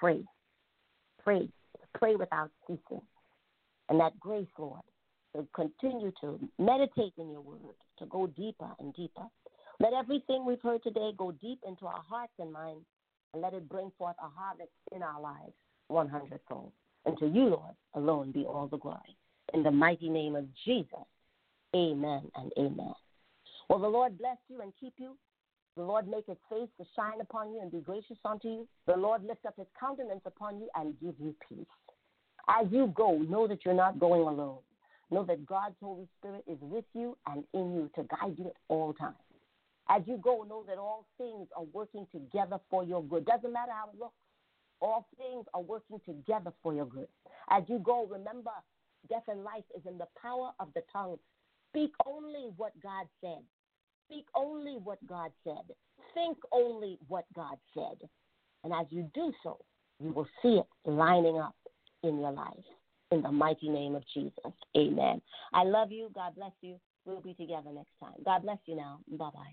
pray without ceasing. And that grace, Lord, to continue to meditate in your word, to go deeper and deeper. Let everything we've heard today go deep into our hearts and minds, and let it bring forth a harvest in our lives, 100-fold. And to you, Lord, alone be all the glory. In the mighty name of Jesus, amen and amen. Well, the Lord bless you and keep you. The Lord make his face to shine upon you and be gracious unto you. The Lord lift up his countenance upon you and give you peace. As you go, know that you're not going alone. Know that God's Holy Spirit is with you and in you to guide you at all times. As you go, know that all things are working together for your good. Doesn't matter how it looks. All things are working together for your good. As you go, remember, death and life is in the power of the tongue. Speak only what God said. Speak only what God said. Think only what God said. And as you do so, you will see it lining up in your life. In the mighty name of Jesus. Amen. I love you. God bless you. We'll be together next time. God bless you now. Bye-bye.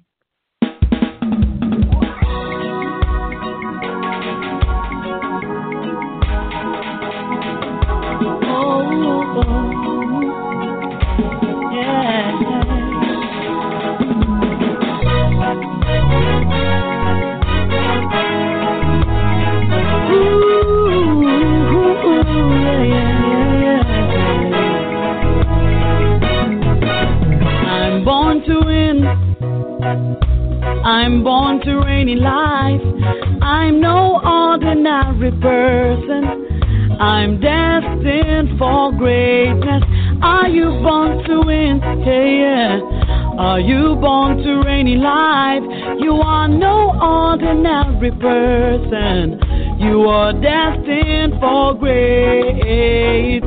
I'm born to reign in life. I'm no ordinary person. I'm destined for greatness. Are you born to win? Yeah. Are you born to reign in life? You are no ordinary person. You are destined for greatness.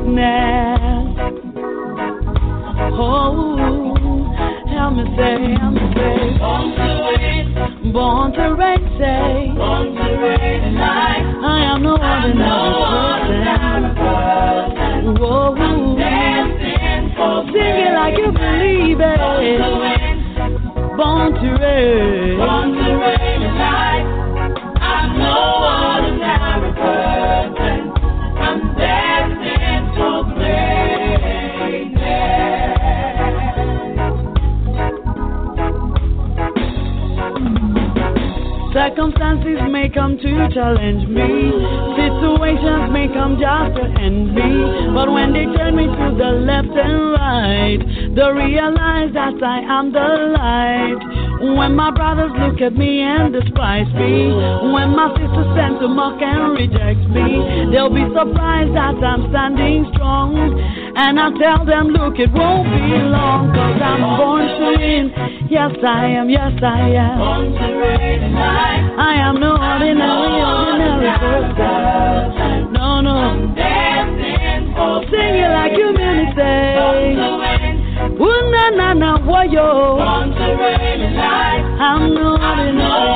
Oh, help me say, born to win, born to reign, say, born to reign in life. I am no ordinary person. Whoa, I'm destined for greatness. Sing it like you believe it. Born to reign, born to reign in life. I'm no ordinary person. I'm destined for greatness. Circumstances may come to challenge me. Situations may come just to end me. But when they turn me to the left and right, they realize that I am the light. When my brothers look at me and despise me, when my sisters tend to mock and reject me, they'll be surprised that I'm standing strong. And I tell them, look, it won't be long, 'cause I'm born to win. Yes, I am, yes, I am. Born to reign in life. I am no ordinary person. No, no. I'm destined for sing it like you mean it, say. Born to win. Ooh, na, na, na, whoa, yo. Born to reign in life. I'm no ordinary